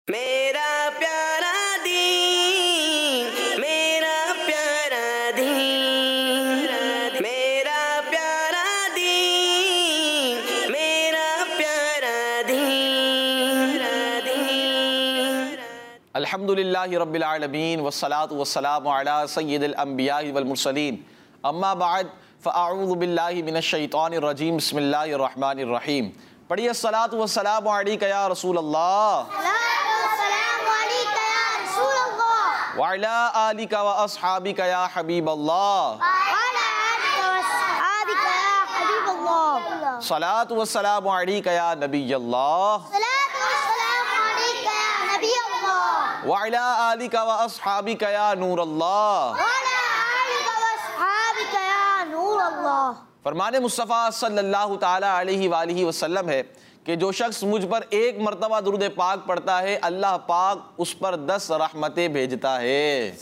मेरा प्यारा दीन, मेरा प्यारा दीन, मेरा प्यारा दीन, मेरा प्यारा दीन। अल्हम्दुलिल्लाहि रब्बिल आलमीन वस्सलातु वस्सलामु अला सय्यिदिल अंबिया'i वल मुरसलीन अम्मा बाद फ़अऊज़ु बिल्लाहि मिनश शैतानिर रजीम बिस्मिल्लाहिर रहमानिर रहीम। पढ़िए अस्सलातु वस्सलामु अलैका या रसूल अल्लाह व अला आलिका व अस्हाबिका या हबीब अल्लाह। सलातु वस्सलामु अलैका या नबी अल्लाह व अला आलिका व अस्हाबिका या नूर अल्लाह। फरमाने मुस्तफ़ा सल्लल्लाहु ताला अलैहि वालिहि वसल्लम है कि जो शख्स मुझ पर एक मरतबा दुरूद पाक पढ़ता है, अल्लाह पाक उस पर 10 रहमतें भेजता है।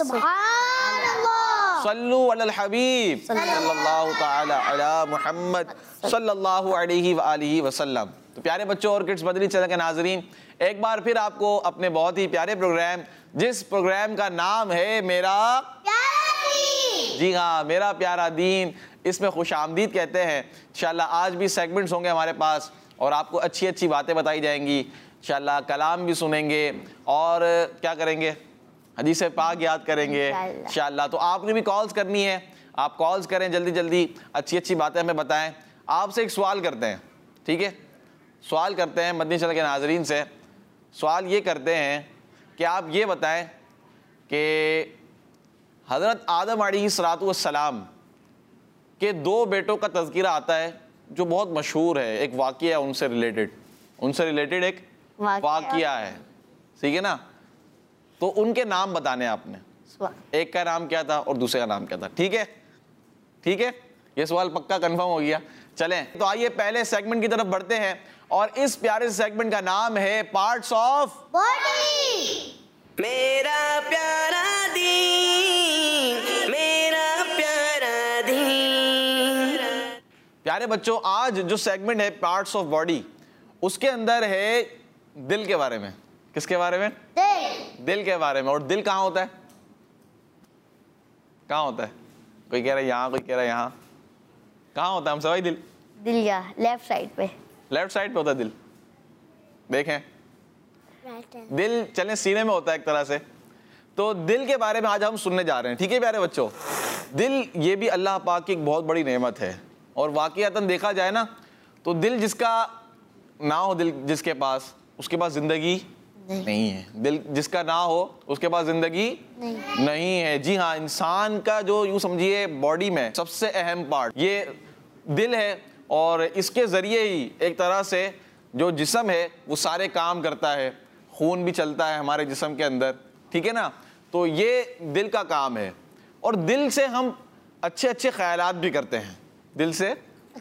सल्लु अलल हबीब सल्लल्लाहु ताला अला मुहम्मद सल्लल्लाहु अलैहि वालिहि वसल्लम। तो प्यारे बच्चों और किड्स मदनी चैनल के नाज़रीन, एक बार फिर आपको अपने बहुत ही प्यारे प्रोग्राम, जिस प्रोग्राम का नाम है मेरा जी हाँ मेरा प्यारा दीन, इसमें खुश आमदीद कहते हैं। इंशाअल्लाह आज भी सेगमेंट्स होंगे हमारे पास और आपको अच्छी अच्छी बातें बताई जाएंगी। इंशाअल्लाह कलाम भी सुनेंगे और क्या करेंगे, हदीस पाक याद करेंगे इंशाअल्लाह। तो आपने भी कॉल्स करनी है, आप कॉल्स करें जल्दी जल्दी, अच्छी अच्छी बातें हमें बताएं। आपसे एक सवाल करते हैं, ठीक है, सवाल करते हैं मदनी चैनल के नाजरीन से। सवाल ये करते हैं कि आप ये बताएं कि हज़रत आदम अलैहिस्सलाम के 2 बेटों का तज़किरा आता है जो बहुत मशहूर है, एक वाक़िया है उनसे रिलेटेड एक वाक़िया है, ठीक है ना। तो उनके नाम बताने आपने, एक का नाम क्या था और दूसरे का नाम क्या था, ठीक है ठीक है, ये सवाल पक्का कंफर्म हो गया। चलें तो आइए पहले सेगमेंट की तरफ बढ़ते हैं और इस प्यारे सेगमेंट का नाम है पार्ट्स ऑफ बॉडी। मेरा प्यारा दीन, मेरा प्यारा दीन। प्यारे बच्चों, आज जो सेगमेंट है पार्ट्स ऑफ बॉडी, उसके अंदर है दिल के बारे में। किसके बारे में? दिल के बारे में। और दिल कहाँ होता है? कहाँ होता है? कोई कह रहा है यहाँ, कोई कह रहा है यहाँ। कहाँ होता है हम सभी? दिल या लेफ्ट साइड पे। लेफ्ट साइड पे होता है दिल, देखें दिल चलें सीने में होता है एक तरह से। तो दिल के बारे में आज हम सुनने जा रहे हैं, ठीक है प्यारे बच्चों। दिल ये भी अल्लाह पाक की एक बहुत बड़ी नेमत है और वाक़ईतन देखा जाए ना तो दिल जिसका ना हो, दिल जिसके पास, उसके पास ज़िंदगी नहीं है। दिल जिसका ना हो उसके पास ज़िंदगी नहीं है। जी हाँ, इंसान का जो यूँ समझिए बॉडी में सबसे अहम पार्ट ये दिल है और इसके ज़रिए ही एक तरह से जो जिस्म है वो सारे काम करता है, खून भी चलता है हमारे जिस्म के अंदर, ठीक है ना। तो ये दिल का काम है और दिल से हम अच्छे अच्छे ख्यालात भी करते हैं। दिल से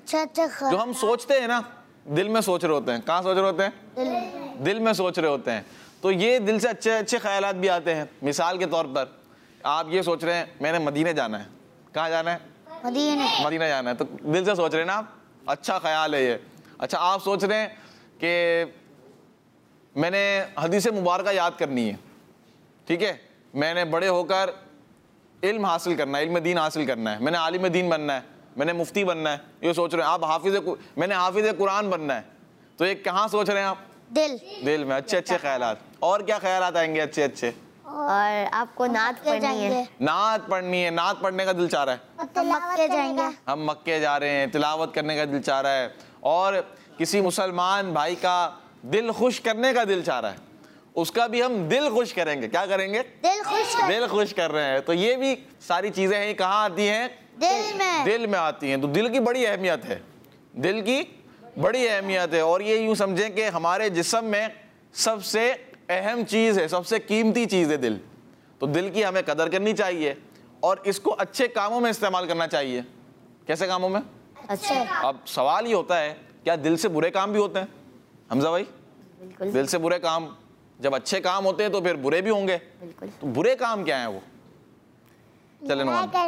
जो हम सोचते हैं ना, दिल में सोच रहे होते हैं। कहाँ सोच रहे होते हैं? दिल में सोच रहे होते हैं। तो ये दिल से अच्छे अच्छे ख्यालात भी आते हैं। मिसाल के तौर पर आप ये सोच रहे हैं मैंने मदीने जाना है। कहाँ जाना है? मदीना जाना है। तो दिल से सोच रहे हैं ना आप, अच्छा ख्याल है ये। अच्छा, आप सोच रहे हैं कि मैंने हदीस मुबारका याद करनी है, ठीक है, मैंने बड़े होकर इल्म हासिल करना है, इल्म दीन हासिल करना है, मैंने आलिम दीन बनना है, मैंने मुफ्ती बनना है, ये सोच रहे हैं आप। मैंने हाफिज़ कुरान बनना है। तो ये कहाँ सोच रहे हैं आप? दिल में अच्छे अच्छे ख्यालात। और क्या ख्यालात आएंगे अच्छे अच्छे? और आपको नात पढ़नी है। नात पढ़नी है। नात पढ़ने का दिल चाह रहा है, तो मक्के जाएंगे। हम मक्के जा रहे हैं, तिलावत करने का दिल चाह रहा है। और किसी मुसलमान भाई का दिल खुश करने का दिल चाह रहा है, उसका भी हम दिल खुश करेंगे। क्या करेंगे? दिल खुश कर रहे हैं। तो ये भी सारी चीजें हैं, कहाँ आती हैं? दिल में आती हैं। तो दिल की बड़ी अहमियत है, दिल की बड़ी अहमियत है। और ये यूँ समझें कि हमारे जिस्म में सबसे अहम चीज़ है, सबसे कीमती चीज़ है दिल। तो दिल की हमें कदर करनी चाहिए और इसको अच्छे कामों में इस्तेमाल करना चाहिए। कैसे कामों में? अच्छा। अब सवाल ये होता है, क्या दिल से बुरे काम भी होते हैं हमजा भाई? बिल्कुल। दिल से बुरे काम, जब अच्छे काम होते हैं तो फिर बुरे भी होंगे। बिल्कुल। तो बुरे काम क्या है वो? चले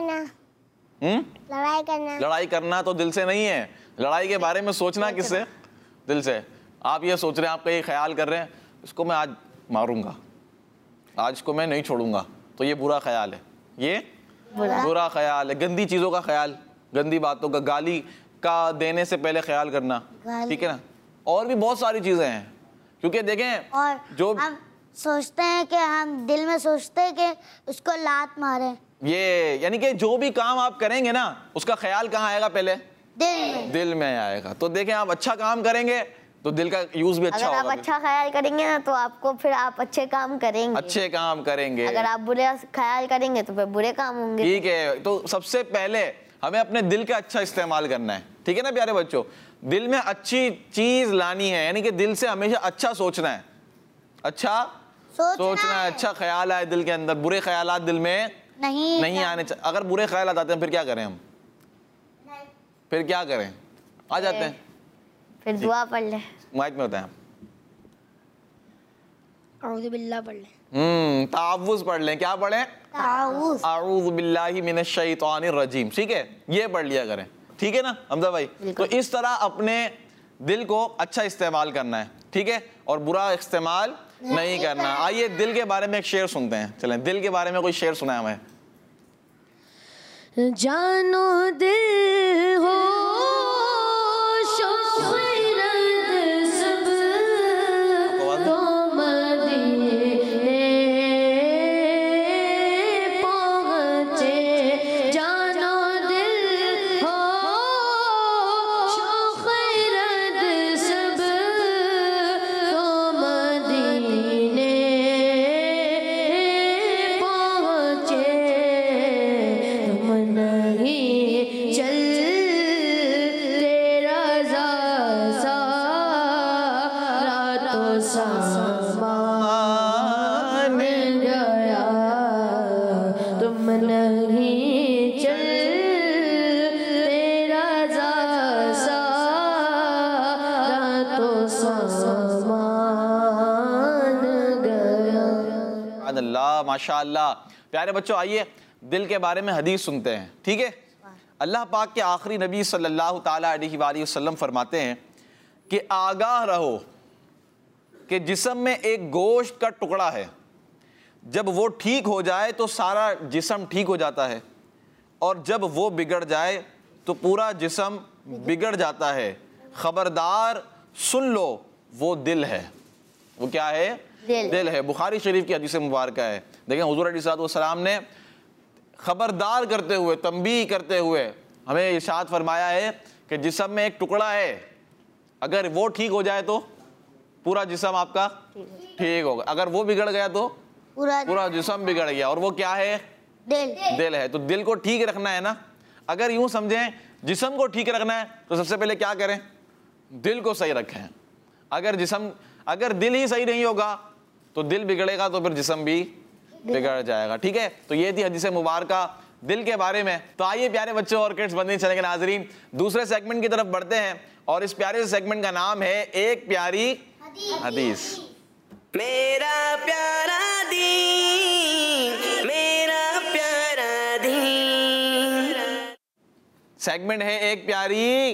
लड़ाई करना तो दिल से नहीं है। लड़ाई के बारे में सोचना किससे? दिल से। आप ये सोच रहे हैं, आप कहीं ख्याल कर रहे हैं इसको मैं आज मारूंगा, आज इसको मैं नहीं छोड़ूंगा, तो ये बुरा ख्याल है, ये बुरा ख्याल है। गंदी चीज़ों का ख्याल, गंदी बातों का, गाली का देने से पहले ख्याल करना, ठीक है ना। और भी बहुत सारी चीज़ें हैं, क्योंकि देखें और जो हम सोचते हैं कि हम दिल में सोचते हैं कि उसको लात मारें, ये यानी कि जो भी काम आप करेंगे ना उसका ख्याल कहाँ आएगा, पहले दिल में आएगा। तो देखें आप अच्छा काम करेंगे तो दिल का यूज भी अच्छा अगर होगा। आप अच्छा ख्याल करेंगे ना तो आपको फिर आप अच्छे काम करेंगे, अच्छे काम करेंगे। अगर आप बुरे ख्याल करेंगे तो फिर बुरे काम होंगे। ठीक है, तो सबसे पहले हमें अपने दिल का अच्छा इस्तेमाल करना है, ठीक है ना प्यारे बच्चों। दिल में अच्छी चीज लानी है, यानी कि दिल से हमेशा अच्छा सोचना है, अच्छा सोचना है, अच्छा ख्याल आए दिल के अंदर, बुरे ख्यालात दिल में नहीं आने चाहिए। अगर बुरे ख्यालात आते हैं फिर क्या करें हम, फिर क्या करें, आ जाते हैं फिर दुआ पढ़ ले, माइक में होता है, औज़ु बिल्लाह पढ़ लें, तावुज़ पढ़ लें। क्या पढ़ें, आऊज़ु बिल्लाहि मिनश शैतानिर रजीम, ठीक है, ये पढ़ लिया करें, ठीक है ना हमजा भाई। तो इस तरह अपने दिल को अच्छा इस्तेमाल करना है, ठीक है, और बुरा इस्तेमाल नहीं करना। आइए दिल के बारे में एक शेर सुनते हैं, चलें दिल के बारे में कोई शेर सुना है हमें। जानो दिल हो शोखरद सब तो मदीने पहुँचे, जानो दिल हो शोखरद सब तो मदीने पहुँचे, तुम नहीं चल तेरा सारा तो सामान गया, तुम नहीं चल तेरा सारा तो सामान गया। अल्लाह माशाअल्लाह। प्यारे बच्चों आइए दिल के बारे में हदीस सुनते हैं, ठीक है। अल्लाह पाक के आखिरी नबी सल्लल्लाहु ताला अलैहि वसल्लम फरमाते हैं कि आगाह रहो कि जिस्म में एक गोश्त का टुकड़ा है, जब वो ठीक हो जाए तो सारा जिस्म ठीक हो जाता है, और जब वो बिगड़ जाए तो पूरा जिस्म बिगड़ जाता है। खबरदार सुन लो, वो दिल है। वो क्या है, दिल है। बुखारी शरीफ की हदीस मुबारक है। देखें हुजूर अलैहिस्सलाम ने खबरदार करते हुए, तंबीह करते हुए हमें इरशाद फरमाया है कि जिस्म में एक टुकड़ा है, अगर वो ठीक हो जाए तो पूरा जिस्म आपका ठीक होगा, अगर वो बिगड़ गया तो पूरा जिस्म बिगड़ गया। और वो क्या है, दिल है। तो दिल को ठीक रखना है ना। अगर यूं समझें जिस्म को ठीक रखना है तो सबसे पहले क्या करें, दिल को सही रखें। अगर दिल ही सही नहीं होगा तो दिल बिगड़ेगा, तो फिर जिस्म भी बिगड़ जाएगा, ठीक है। तो ये थी हदीस मुबारका दिल के बारे में। तो आइए प्यारे बच्चों और किड्स बनने चलेंगे नाजरीन, दूसरे सेगमेंट की तरफ बढ़ते हैं, और इस प्यारे सेगमेंट का नाम है एक प्यारी हदीस। मेरा प्यारा दीन, मेरा प्यारा दीन। सेगमेंट है एक प्यारी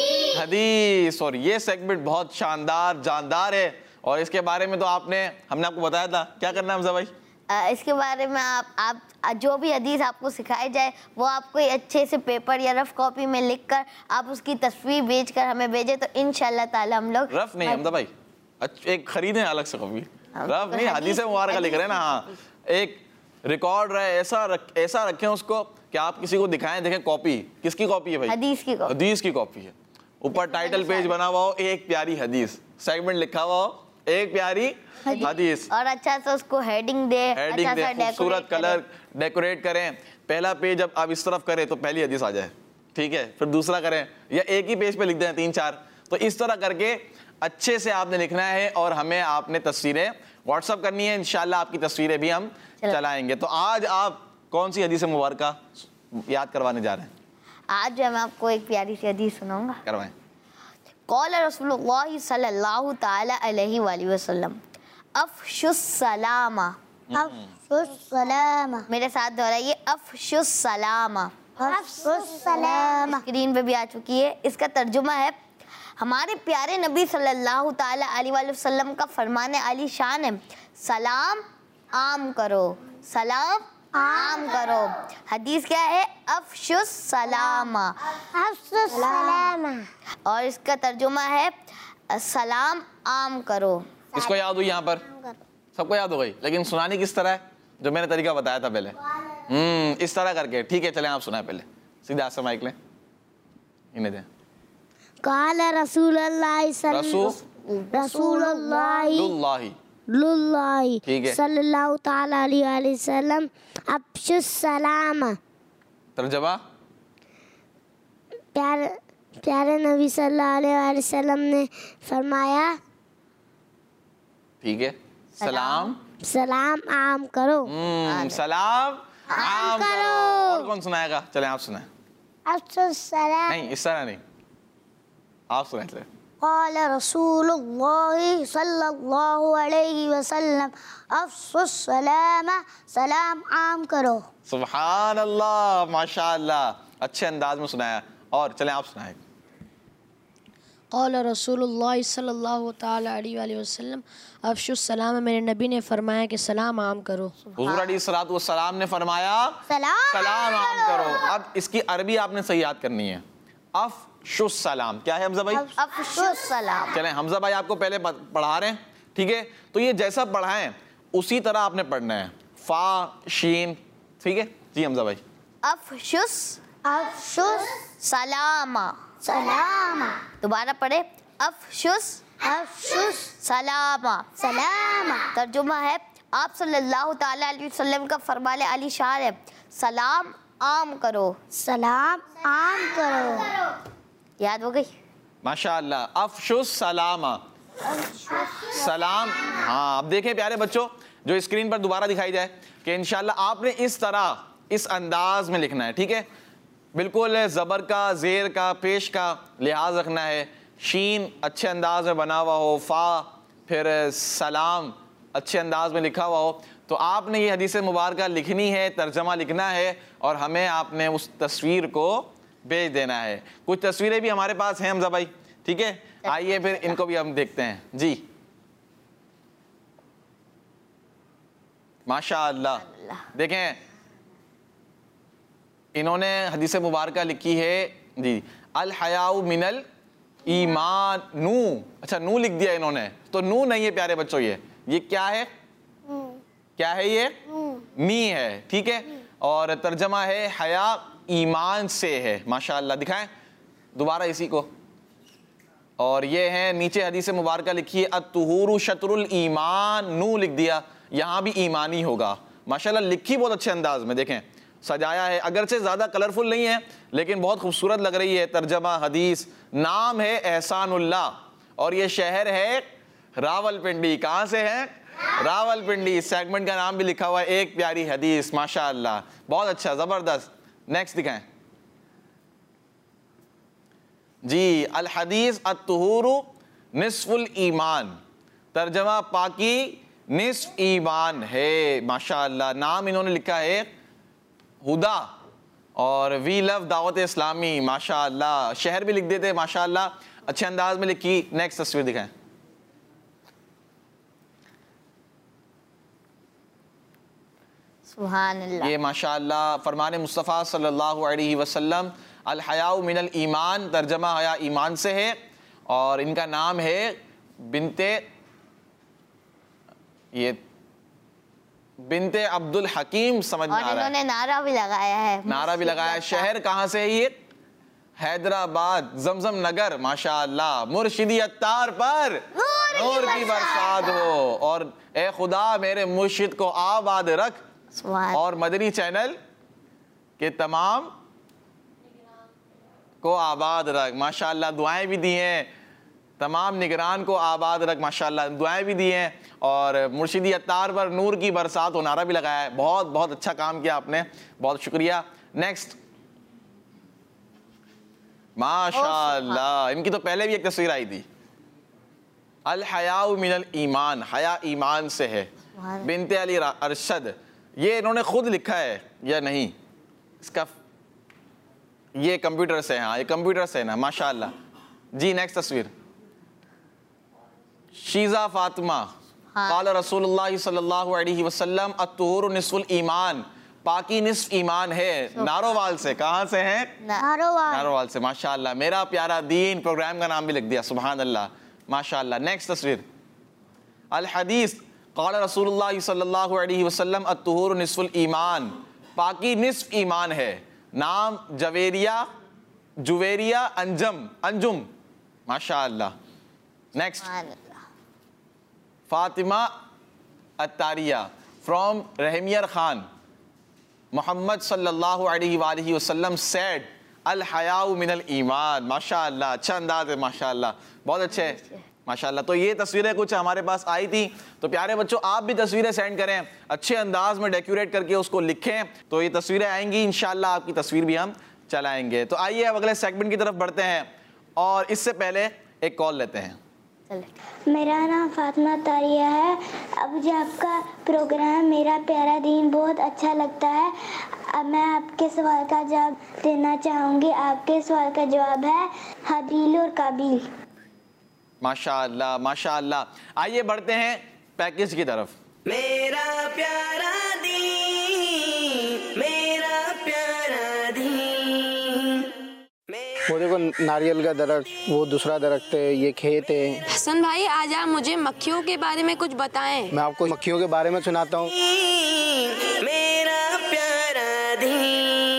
हदीस, और ये सेगमेंट बहुत शानदार जानदार है, और इसके बारे में तो हमने आपको बताया था। क्या करना है हमजा भाई, इसके बारे में आप जो भी हदीस आपको सिखाई जाए वो आपको अच्छे से पेपर या रफ कॉपी में लिखकर आप उसकी तस्वीर भेजकर हमें भेजे, तो इंशाल्लाह ताला हम लोग रफ नहीं हमजा भाई, एक खरीदें अलग से कॉपी, रफ नहीं, हदीस मुबारक लिख रहे हैं ना। हाँ, एक रिकॉर्ड रहे, ऐसा रखें उसको कि आप किसी को दिखाएं, देखें कॉपी किसकी कॉपी है भाई, हदीस की कॉपी है। ऊपर टाइटल पेज बना हुआ हो एक प्यारी हदीस, सेगमेंट लिखा हुआ हो एक प्यारी हदीस, और अच्छा से उसको हेडिंग दे, खूबसूरत कलर डेकोरेट करें। पहला पेज अब आप इस तरफ करें तो पहली हदीस आ जाए, ठीक है, फिर दूसरा करें, या एक ही पेज पे लिख दें 3-4, तो इस तरह करके अच्छे से आपने लिखना है, और हमें आपने तस्वीरें व्हाट्सअप करनी है। इंशाल्लाह आपकी तस्वीरें भी हम चलाएंगे। तो आज आप कौन सी हदीस मुबारका याद करवाने जा रहे हैं? आज मैं आपको एक प्यारी सी हदीस सुनाऊंगा। करवाएं। क़ौल रसूलुल्लाह सल्लल्लाहु ताला अलैहि वसल्लम अफ़शुस सलामा, मेरे साथ दोहराइए, अफ़शुस सलामा। स्क्रीन पे भी आ चुकी है। इसका तर्जुमा है, हमारे प्यारे नबी सल्लल्लाहु ताला अलैहि वसल्लम का फरमाने आली शान है, सलाम आम करो, सलाम आम करो। हदीस क्या है? अफशुस सलामा, अफसुस सलामा। और इसका तर्जुमा है सलाम आम करो। इसको याद हुई यहाँ पर? सबको याद हो गई, लेकिन सुनानी किस तरह है? जो मैंने तरीका बताया था पहले, इस तरह करके। ठीक है, चलें आप सुनाए पहले, सीधे हाथ से माइक लें, इन्हें दें। काल रसूलुल्लाह ठीक है। सल्लल्लाहु ताला अलैहि वसल्लम अफशुस सलाम। तर्जमा? प्यारे नबी सल्लल्लाहु अलैहि वसल्लम ने फरमाया, ठीक है, सलाम सलाम आम करो। सलाम आम करो। और कौन सुनाएगा? चले आप सुनाए। अफशुस सलाम। नहीं, इस तरह नहीं, आप सुनाए चले। काल रसूलुल्लाह सल्लल्लाहु अलैहि वसल्लम अफशुस सलाम, सलाम आम करो। सुभान अल्लाह, माशाअल्लाह, अच्छे अंदाज में सुनाया। और चलें आप सुनाए। क़ाल रसूलुल्लाह सल्लल्लाहु ताला अलैहि वसल्लम अफ़शुस सलाम, मेरे नबी ने फरमाया कि सलाम आम करो। हुज़ूर अलैहिस्सलातु वस्सलाम ने फरमाया सलाम आम करो। अब इसकी अरबी आपने सही याद करनी है। अफ़शुस सलाम क्या है हमजा भाई? अफशुस सलाम। चलें, हमजा भाई आपको पहले पढ़ा रहे हैं, ठीक है? तो ये जैसा पढ़ाएं उसी तरह आपने पढ़ना है, फा शीन, ठीक है जी हमजा भाई? अफशुस अफशुस सलामा, सलामा। दोबारा पढ़े, अफशुस अफशुस सलामा। सलामा। तर्जुमा है आप सल्लल्लाहु ताला अलैहि वसल्लम का फरमान अली शान है, सलाम आम करो, सलाम आम करो। याद हो गई? माशाअल्लाह। अफ़शुस सलामा, सलाम। हाँ, अब देखें प्यारे बच्चों, जो स्क्रीन पर दोबारा दिखाई जाए कि इंशाल्लाह आपने इस तरह, इस अंदाज में लिखना है, ठीक है? बिल्कुल ज़बर का, ज़ेर का, पेश का लिहाज रखना है। शीन अच्छे अंदाज में बना हुआ हो, फ़ा फिर सलाम अच्छे अंदाज में लिखा हुआ हो। तो आपने ये हदीस मुबारक लिखनी है, तर्जमा लिखना है, और हमें आपने उस तस्वीर को भेज देना है। कुछ तस्वीरें भी हमारे पास हैं हमजा भाई, ठीक है? आइए फिर इनको भी हम देखते हैं जी। माशाअल्लाह, देखें इन्होंने हदीस मुबारक लिखी है जी, अल हयाउ मिनल ईमान नू। अच्छा, नू लिख दिया इन्होंने, तो नू नहीं है प्यारे बच्चों, ये क्या है? क्या है ये? नी है, ठीक है? और तर्जमा है हया ईमान से है। माशाअल्लाह, दिखाएं दोबारा इसी को। और ये है नीचे हदीस मुबारक लिखी है अत्तुहूरु शत्रुल ईमान, नू लिख दिया, यहाँ भी ईमानी होगा। माशाअल्लाह, लिखी बहुत अच्छे अंदाज में, देखें सजाया है, अगरचे ज़्यादा कलरफुल नहीं है लेकिन बहुत खूबसूरत लग रही है। तर्जमा हदीस, नाम है एहसानुल्लाह और ये शहर है रावलपिंडी। कहाँ से है? रावलपिंडी। इस सेगमेंट का नाम भी लिखा हुआ है, एक प्यारी हदीस। माशाअल्लाह, बहुत अच्छा, ज़बरदस्त। नेक्स्ट दिखाएं जी। अल हदीस अत्तुहूरु निस्फुल ईमान, तर्जमा पाकी निस्फ ईमान है। माशाअल्लाह, नाम इन्होंने लिखा है हुदा और वी लव दावत इस्लामी। माशाअल्लाह, शहर भी लिख देते, माशाअल्लाह अच्छे अंदाज में लिखी। नेक्स्ट तस्वीर दिखाएं। सुभान अल्लाह। ये माशाअल्लाह फरमान मुस्तफ़ा सल्लल्लाहु अलैहि वसल्लम, अल हयाउ मिनल ईमान, तर्जमा हया ईमान से है। और इनका नाम है बिनते, ये बिनते अब्दुल हकीम समझ में आ रहा है। इन्होंने नारा भी लगाया है, नारा भी लगाया है। शहर कहाँ से है ये? हैदराबाद, जमजम नगर। माशाअल्लाह, मुर्शिदी अत्तार पर नूर की बरसात हो, और ए खुदा मेरे मुर्शिद को आबाद रख, और मदनी चैनल के तमाम को आबाद रख। माशाअल्लाह, दुआएं भी दी हैं, तमाम निगरान को आबाद रख। माशाअल्लाह, दुआएं भी दी हैं, और मुर्शिदी अत्तार पर नूर की बरसात हो नारा भी लगाया है। बहुत बहुत अच्छा काम किया आपने, बहुत शुक्रिया। नेक्स्ट। माशाअल्लाह, इनकी तो पहले भी एक तस्वीर आई थी। अल हयाउ मिनल ईमान, हया ईमान से है। बिनते अली अरशद, ये इन्होंने खुद लिखा है या नहीं? इसका ये कंप्यूटर से है। हाँ, ये कंप्यूटर से है ना। माशाअल्लाह जी। नेक्स्ट तस्वीर। शीजा फातिमा, क़ाल रसूलुल्लाह सल्लल्लाहु अलैहि वसल्लम अत्तुहूरु निस्फुल ईमान, पाकी निस्फ ईमान है। नारोवाल से, कहाँ से हैं? नारोवाल से। माशाअल्लाह, मेरा प्यारा दीन, प्रोग्राम का नाम भी लिख दिया, सुभान अल्लाह, माशाअल्लाह। नेक्स्ट तस्वीर, अल हदीस क़ाल रसूलुल्लाह सल्लल्लाहु अलैहि वसल्लम अत्तुहूरु निस्फुल ईमान, पाकी निस्फ ईमान है। नाम जुवेरिया अंजुम, माशाअल्लाह। नेक्स्ट, फातिमा अत्तारिया फ्रॉम रहमियर खान, मोहम्मद सल्लल्लाहु अलैहि वसल्लम सेड अल हयाउ मिनल ईमान, माशाअल्लाह, अच्छा अंदाज है, माशाअल्लाह, बहुत अच्छे है, माशाअल्लाह। तो ये तस्वीरें कुछ हमारे पास आई थी, तो प्यारे बच्चों आप भी तस्वीरें सेंड करें, अच्छे अंदाज में डेकोरेट करके उसको लिखें, तो ये तस्वीरें आएंगी इंशाअल्लाह, आपकी तस्वीर भी हम चलाएंगे। तो आइए अब अगले सेगमेंट की तरफ बढ़ते हैं, और इससे पहले एक कॉल लेते हैं। मेरा नाम फातिमा तारिया है। अब जो आपका प्रोग्राम मेरा प्यारा दीन बहुत अच्छा लगता है। अब मैं आपके सवाल का जवाब देना चाहूँगी। आपके सवाल का जवाब है हाबील और काबिल। माशाअल्लाह, माशाअल्लाह। आइए बढ़ते हैं पैकेज की तरफ। मेरा प्यारा दीन, मेरा प्यारा दीन। वो देखो नारियल का दरख्त, वो दूसरा दरख्त है, ये खेत है। हसन भाई आज आप मुझे मक्खियों के बारे में कुछ बताएं। मैं आपको मक्खियों के बारे में सुनाता हूँ। मेरा प्यारा दीन।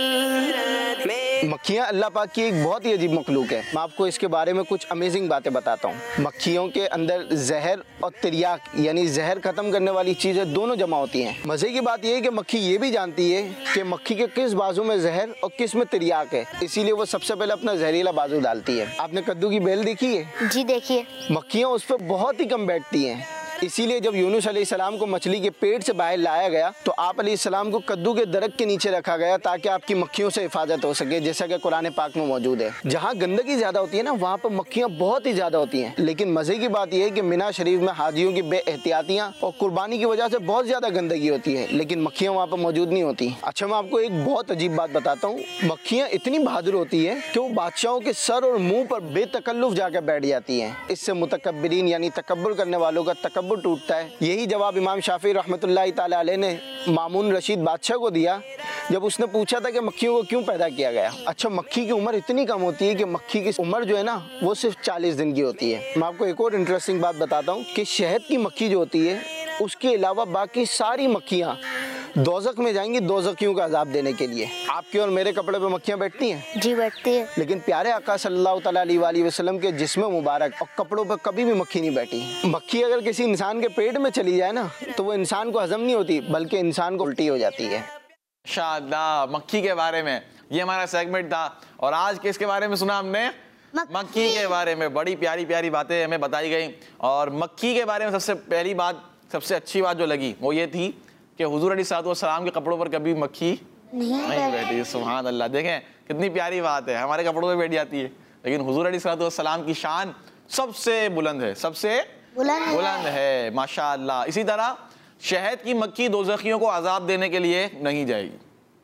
मक्खियाँ अल्लाह पाक की एक बहुत ही अजीब मखलूक है। मैं आपको इसके बारे में कुछ अमेजिंग बातें बताता हूँ। मक्खियों के अंदर जहर और तिर्याक यानी जहर खत्म करने वाली चीज़ें दोनों जमा होती हैं। मज़े की बात यह है कि मक्खी ये भी जानती है कि मक्खी के किस बाजू में जहर और किस में तिर्याक है, इसीलिए वो सबसे पहले अपना जहरीला बाजू डालती है। आपने कद्दू की बेल देखी है? जी देखिए। मक्खियाँ उस पर बहुत ही कम बैठती हैं, इसीलिए जब यूनुस अलैहिस्सलाम को मछली के पेट से बाहर लाया गया तो आप अलैहिस्सलाम को कद्दू के दरख्त के नीचे रखा गया ताकि आपकी मक्खियों से हिफाजत हो सके, जैसा कि कुरान पाक में मौजूद है। जहाँ गंदगी ज़्यादा होती है ना, वहाँ पर मक्खियाँ बहुत ही ज़्यादा होती हैं। लेकिन मज़े की बात यह है कि मिना शरीफ में हाजियों की बेएहतियातियाँ और कुर्बानी की वजह से बहुत ज़्यादा गंदगी होती है, लेकिन मक्खियाँ वहाँ पर मौजूद नहीं होती। अच्छा, मैं आपको एक बहुत अजीब बात बताता हूँ। मक्खियाँ इतनी बहादुर होती है कि वो बादशाहों के सर और मुँह पर बेतकल्लुफ़ जाकर बैठ जाती हैं। इससे मुतकब्बिरीन यानी तकब्बुर करने वालों का तकब्बुर टूटता है। यही जवाब इमाम शाफी रहमतुल्लाहि ताला अलैह ने मामून रशीद बादशाह को दिया जब उसने पूछा था कि मक्खियों को क्यों पैदा किया गया। अच्छा, मक्खी की उम्र इतनी कम होती है कि मक्खी की उम्र जो है ना वो सिर्फ 40 दिन की होती है। मैं आपको एक और इंटरेस्टिंग बात बताता हूँ कि शहद की मक्खी जो होती है उसके अलावा बाकी सारी मक्खियाँ दोज़ख में जाएंगी दोज़खियों का अजाब देने के लिए। आपके और मेरे कपड़े पे मक्खियाँ बैठती हैं? जी बैठती है। लेकिन प्यारे आका सल्लल्लाहु तआला अलैहि वसल्लम के जिस्म मुबारक और कपड़ों पर कभी भी मक्खी नहीं बैठी। मक्खी अगर किसी इंसान के पेट में चली जाए ना तो वो इंसान को हजम नहीं होती बल्कि इंसान को उल्टी हो जाती है। माशाअल्लाह, मक्खी के बारे में ये हमारा सेगमेंट था, और आज किसके बारे में सुना हमने? मक्खी के बारे में। बड़ी प्यारी प्यारी बातें हमें बताई गई, और मक्खी के बारे में सबसे पहली बात, सबसे अच्छी बात जो लगी वो ये थी कि हुजूर अलैहिस्सलाम के कपड़ों पर कभी मक्खी नहीं बैठी। सुभान अल्लाह, देखें कितनी प्यारी बात है। हमारे कपड़ों पे बैठ जाती है, लेकिन हुजूर अलैहिस्सलाम की शान सबसे बुलंद है, सबसे बुलंद है, माशाअल्लाह। इसी तरह शहद की मक्खी दोज़खियों को अजाब देने के लिए नहीं जाएगी।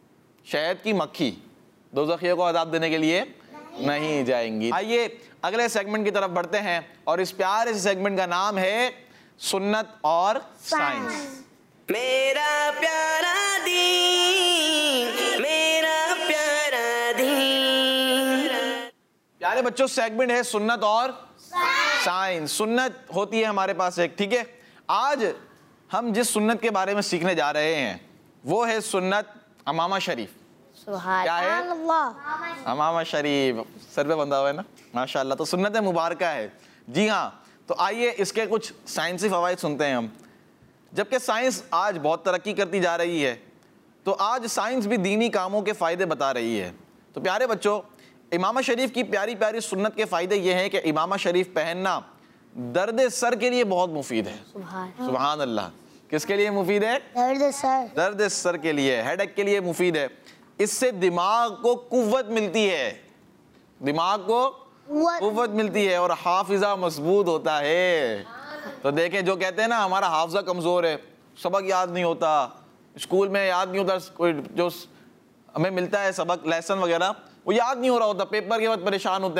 शहद की मक्खी दोज़खियों को अजाब देने के लिए नहीं जाएंगी। आइए अगले सेगमेंट की तरफ बढ़ते हैं, और इस प्यारे से सेगमेंट का नाम है सुन्नत और साइंस। मेरा प्यारा दीन, मेरा प्यारा दीन। प्यारे बच्चों, सेगमेंट है सुन्नत और साइंस। सुन्नत होती है हमारे पास एक, ठीक है। आज हम जिस सुन्नत के बारे में सीखने जा रहे हैं वो है सुन्नत अमामा शरीफ। क्या है? अमामा शरीफ सर पे बंधा हुआ है ना, माशाअल्लाह। तो सुन्नत मुबारक है, जी हाँ। तो आइए इसके कुछ साइंसी फवाइद सुनते हैं हम। जबकि साइंस आज बहुत तरक्की करती जा रही है, तो आज साइंस भी दीनी कामों के फ़ायदे बता रही है। तो प्यारे बच्चों, इमामा शरीफ की प्यारी प्यारी सुन्नत के फ़ायदे ये हैं कि इमामा शरीफ पहनना दर्द सर के लिए बहुत मुफीद है। सुभान अल्लाह। किसके लिए मुफीद है? दर्द सर के लिए, हेडेक के लिए मुफीद है। इससे दिमाग को कुव्वत मिलती है, दिमाग को कुव्वत मिलती है, और हाफिज़ा मजबूत होता है। तो देखें, जो कहते हैं ना हमारा हाफिज़ा कमज़ोर है, सबक याद नहीं होता, स्कूल में याद नहीं होता, कोई जो हमें मिलता है सबक लेसन वगैरह वो याद नहीं हो रहा होता, पेपर के बाद परेशान होते हैं।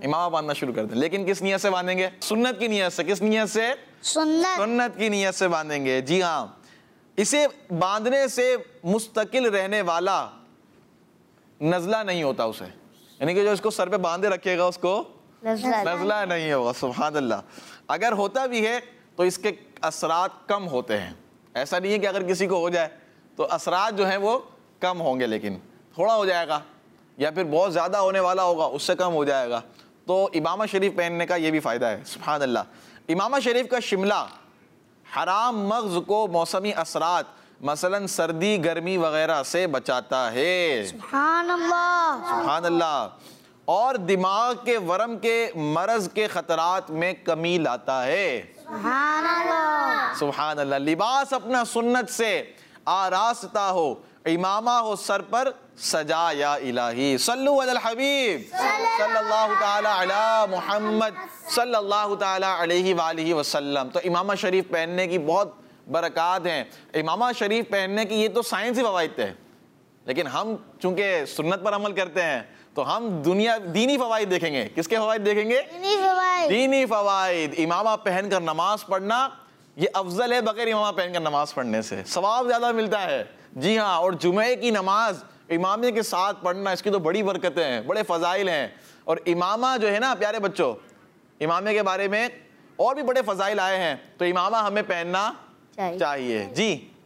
इमामा बांधना शुरू कर दें, लेकिन किस नियत से बांधेंगे? सुन्नत की नियत से। किस नियत से? सुन्नत की नियत से बांधेंगे। जी हाँ, इसे बांधने से मुस्तकिल रहने वाला नज़ला नहीं होता उसे, यानी कि जो इसको सर पे बांधे रखेगा उसको नज़ला नहीं होगा। सुभान अल्लाह। अगर होता भी है तो इसके असरात कम होते हैं। ऐसा नहीं है कि अगर किसी को हो जाए तो असरात जो हैं वो कम होंगे, लेकिन थोड़ा हो जाएगा या फिर बहुत ज़्यादा होने वाला होगा उससे कम हो जाएगा। तो इमामा शरीफ पहनने का ये भी फ़ायदा है। सुभान अल्लाह। इमामा शरीफ का शिमला हराम मग़ज़ को मौसमी असरात मसलन सर्दी गर्मी वगैरह से बचाता है। सुभान अल्लाह। सुभान अल्लाह। और दिमाग के वरम के मरज़ के ख़तरात में कमी लाता है। सुभान अल्लाह। सुभान अल्लाह। लिबास अपना सुन्नत से आरास्ता हो, इमामा हो सर पर सजा या इलाही। सल्लु अलल हबीब सल्लल्लाहु ताला अला मुहम्मद सल्लल्लाहु ताला अलैहि वालिहि वसल्लम। तो इमामा शरीफ पहनने की बहुत बरक़ात हैं। इमामा शरीफ पहनने की ये तो साइंसी फ़वाइद है, लेकिन हम चूंकि सुन्नत पर अमल करते हैं तो हम दुनिया दीनी फ़वाइद देखेंगे। किसके फ़वाइद देखेंगे? दीनी फ़वाइद। इमामा पहनकर नमाज पढ़ना ये अफजल है बगैर इमामा पहनकर नमाज पढ़ने से, सवाब ज़्यादा मिलता है। जी हाँ, और जुमे की नमाज इमामे के साथ पढ़ना, इसकी तो बड़ी बरकतें हैं, बड़े फ़ज़ाइल हैं। और इमामा जो है ना प्यारे बच्चों, इमामे के बारे में और भी बड़े फ़ज़ाइल आए हैं, तो इमामा हमें पहनना चाहिए। जी,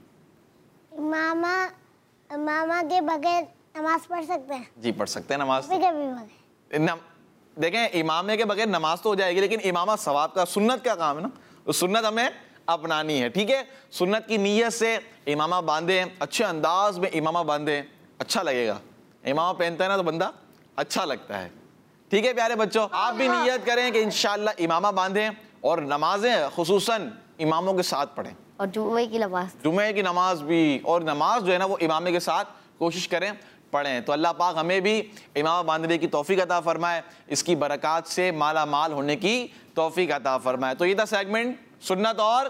इमामा के बगैर नमाज पढ़ सकते हैं? जी पढ़ सकते हैं नमाज। कभी देखें, इमामे के बगैर नमाज तो हो जाएगी, लेकिन इमामा सवाब का सुन्नत का काम है ना, तो सुन्नत हमें अपनानी है। ठीक है, सुन्नत की नीयत से इमामा बांधें, अच्छे अंदाज में इमामा बांधें, अच्छा लगेगा। इमामा पहनता है ना तो बंदा अच्छा लगता है। ठीक है प्यारे बच्चों, आप भी नीयत करें कि इंशाअल्लाह इमामा बांधें और नमाजें खुसूसन इमामों के साथ पढ़ें, और जुमे की नमाज भी, और नमाज जो है ना वो इमामे के साथ कोशिश करें पढ़ें। तो अल्लाह पाक हमें भी इमामा बांधने की तौफीक अता फरमाए, इसकी बरक़ात से माला माल होने की तौफीक अता फरमाए। तो ये था सेगमेंट सुन्नत और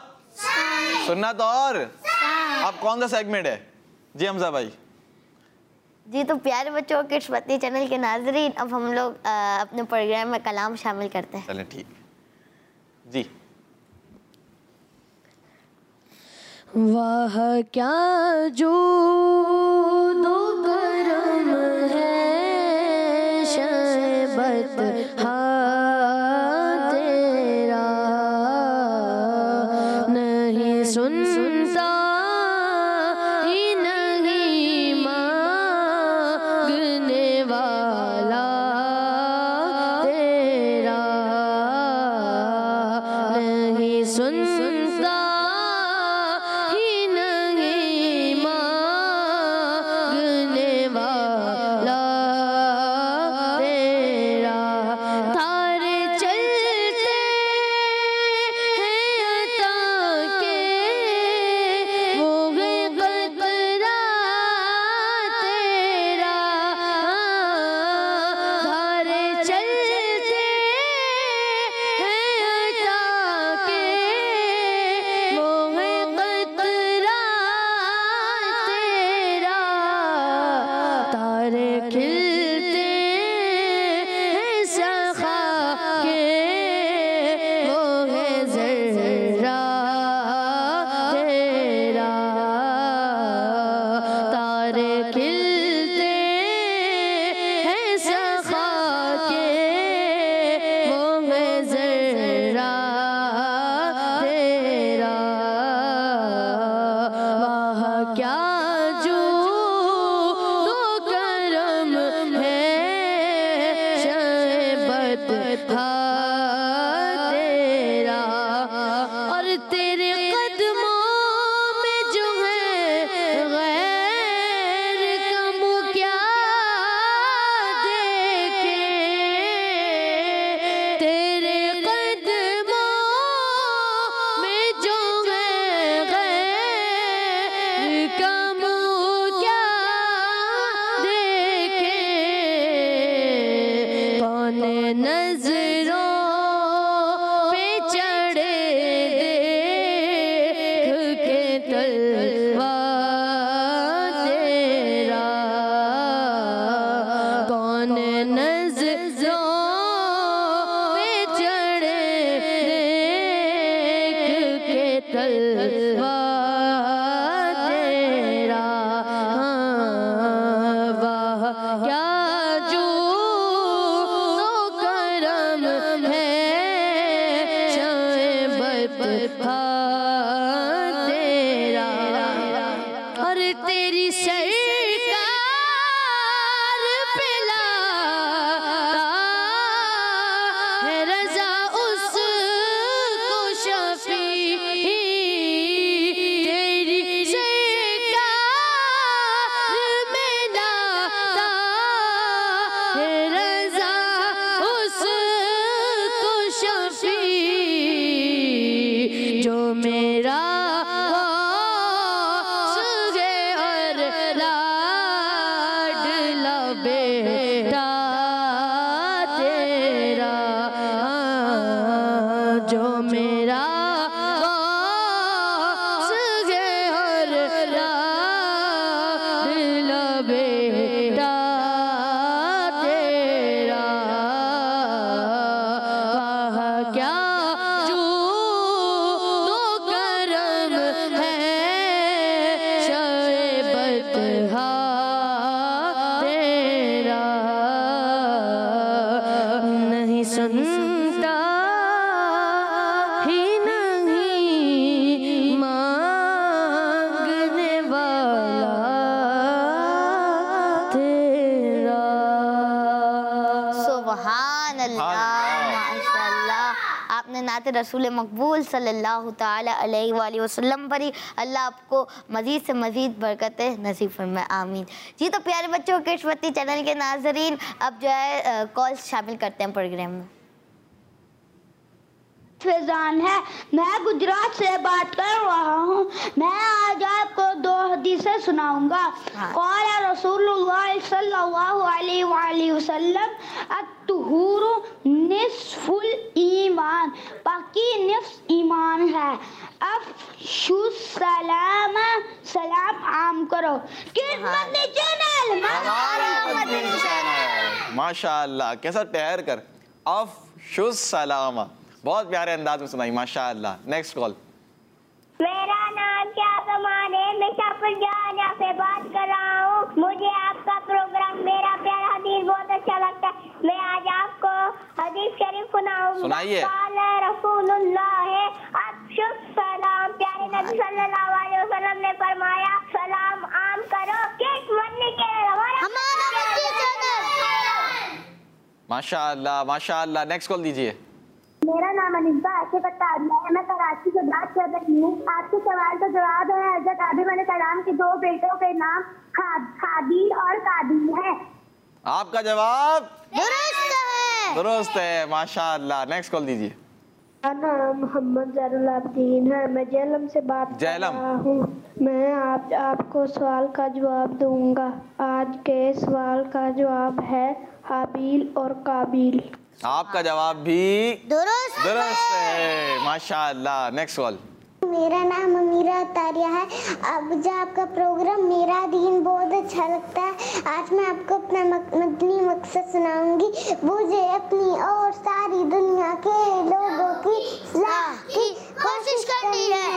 अब कौन सा सेगमेंट है? जी हमजा भाई। जी, तो प्यारे बच्चों, किड्स पत्नी चैनल के नाज़रीन, अब हम लोग अपने प्रोग्राम में कलाम शामिल करते हैं। चलें ठीक जी। वाह क्या जो दो करम है शरबत तेरा नहीं सुनता ही नहीं मांगने वाला तेरा नहीं सुनता सरकार पे लाता है रजा उसको शफी तेरी सरकार में लाता है रजा उसको शफी जो मेरा बेटा तेरा जो मेरा और दिल बेटा तेरा कहा क्या जो तो करम है शैबत नहीं सुनता ही नहीं मांगने वाला तेरा। सुभान अल्लाह, माशाअल्लाह। आपने नाते रसूल मकबूल सल्लल्लाहु ताला अलैहि वसल्लम पर ही अल्लाह आपको मज़ीद से मज़ीद बरकतें नसीब फरमाए, आमीन। जी तो प्यारे बच्चों, किशवती चैनल के नाजरीन, अब जो है कॉल्स शामिल करते हैं प्रोग्राम में। फैजान है, मैं गुजरात से बात कर रहा हूँ। मैं आज आपको 2 हदीसें सुनाऊंगा। क़ाल रसूलुल्लाह सल्लल्लाहु अलैहि वसल्लम अत्तहुरु निस्फुल ईमान, बाकी निस्फ ईमान है। अफ़शुस सलाम, सलाम आम करो। किस्मत चैनल माशाअल्लाह, कैसा ठहर कर अफ़शुस सलाम, बहुत प्यारे अंदाज में सुनाई, माशाअल्लाह। Next call. मेरा नाम क्या कमान है, मैं शाहपुर जाना से बात कर रहा हूँ। मुझे आपका प्रोग्राम मेरा प्यारा हदीस बहुत अच्छा लगता है। मैं आज आपको हदीस शरीफ सुनाऊंगा। सुनाइए। क़ाल रसूलुल्लाह अफ़शुस सलाम, प्यारे नबी सल्लल्लाहु अलैहि वसल्लम ने फरमाया सलाम आम करो, किस बनने के माशाअल्लाह माशाअल्लाह। नेक्स्ट कॉल दीजिए। मेरा नाम अनिसा है, मैं कराची से बात कर रही हूँ। आपके सवाल का जवाब है हज़रत आदम अलैहिस्सलाम के 2 बेटों के नाम हाबील और काबिल है। आपका जवाब दुरुस्त है, दुरुस्त है, माशाअल्लाह। नेक्स्ट कॉल दीजिए। मेरा नाम मोहम्मद ज़ैनुल आबिदीन है, मैं जेलम से बात कर रहा हूँ। मैं आपको सवाल का जवाब दूंगा। आज के सवाल का जवाब है हाबील और काबिल। आपका जवाब भी दुरुस्त है, माशाअल्लाह। Next call. मेरा नाम अमीरा तारिया है। अब जो आपका प्रोग्राम मेरा दीन बहुत अच्छा लगता है। आज मैं आपको अपना मदनी मकसद सुनाऊंगी। मुझे अपनी और सारी दुनिया के लोगों की इस्लाह की कोशिश करनी है,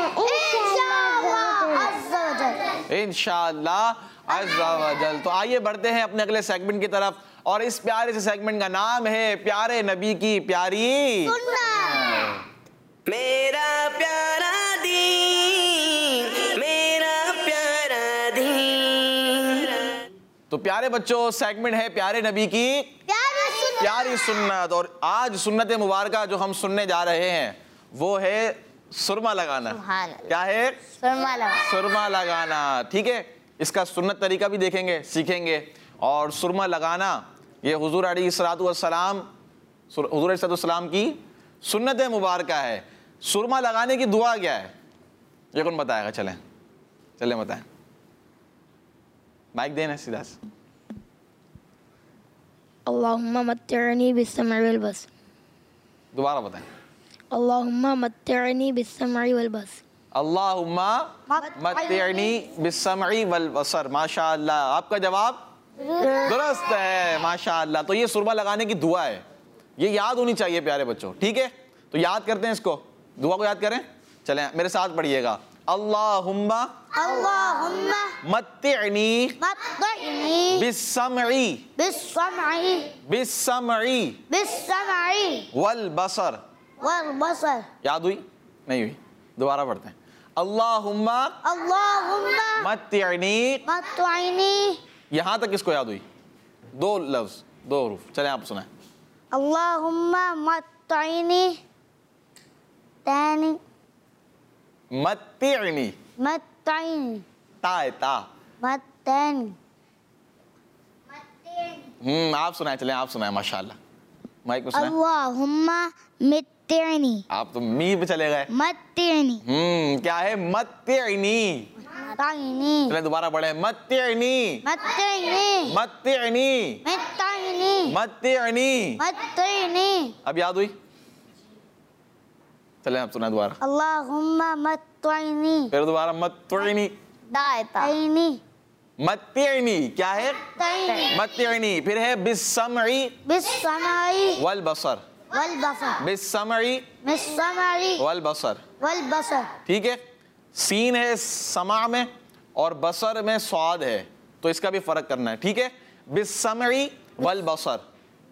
इंशाअल्लाह अज़्ज़ा व जल। तो आइए बढ़ते हैं अपने अगले सेगमेंट की तरफ, और इस प्यारे से सेगमेंट का नाम है प्यारे नबी की प्यारी मेरा प्यारा दीन, मेरा प्यारा दीन। तो प्यारे बच्चों, सेगमेंट है प्यारे नबी की प्यारी सुन्नत। और आज सुन्नत मुबारका जो हम सुनने जा रहे हैं वो है सुरमा लगाना। क्या है? सुरमा लगाना। ठीक है, इसका सुन्नत तरीका भी देखेंगे, सीखेंगे। और सुरमा लगाना ये हुजूर अलैहिस्सलाम की सुन्नत मुबारका है। सुरमा लगाने की दुआ क्या है, ये कौन बताएगा? चलें बताएं। माइक देना सीधा से। अल्लाहुम्मा मत्तिअनी बिस्समई वल बसर। दोबारा बताएं। अल्लाहुम्मा मत्तिअनी बिस्समई वल बसर। अल्लाहुम्मा मत्तिअनी बिस्समई वल बसर। माशाअल्लाह, आपका जवाब दुरुस्त है, माशाअल्लाह। तो ये सुरमा लगाने की दुआ है, ये याद होनी चाहिए प्यारे बच्चों। ठीक है, तो याद करते हैं इसको, दुआ को याद करें। चलें मेरे साथ पढ़िएगा। अल्लाहुम्मा मत्तिअनी बिस्समई वल बसर। याद हुई? नहीं हुई? दोबारा पढ़ते हैं। अल्लाहुम्मा मत्तिअनी। यहां तक किसको याद हुई? दो लफ्ज, दो हरूफ। चले आप सुनाए। अल्लाहुम्मा मत्तिअनी तानी मत्तिअनी। मत्तिअनी ता है ता। मत्तिअनी। आप सुनाए, चले आप सुनाए। माशाल्लाह, माइक पे सुनाए। अल्लाहुम्मा मत्तिअनी। आप तो मी पे चले गए। मत्तिअनी। क्या है? मत्तिअनी। चले दोबारा पढ़े। मत्तिअनी। मत्तिअनी। मत्तिअनी। मत्तिअनी। मत्तिअनी। मत्तिअनी। अब याद हुई? चले आप सुनाए दोबारा। अल्लाहुम्मा मत्तिअनी। फिर दोबारा मत्तिअनी। ताइनी। मत्तिअनी क्या है? मत्तिअनी। फिर है बिस्समई। बिस्समई वल बसर। वल बसर। बिस्समई। बिस्समई वल बसर। वल बसर। ठीक है। सीन है समा में और बसर में स्वाद है, तो इसका भी फर्क करना है। ठीक है। बिस्समई वल बसर।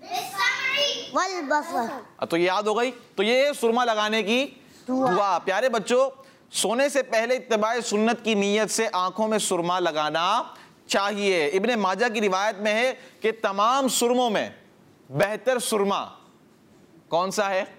वल बसर। तो ये याद हो गई। तो ये सुरमा लगाने की दुआ। प्यारे बच्चों, सोने से पहले इत्तिबाए सुन्नत की नीयत से आंखों में सुरमा लगाना चाहिए। इब्ने माजा की रिवायत में है कि तमाम सुरमों में बेहतर सुरमा कौन सा है?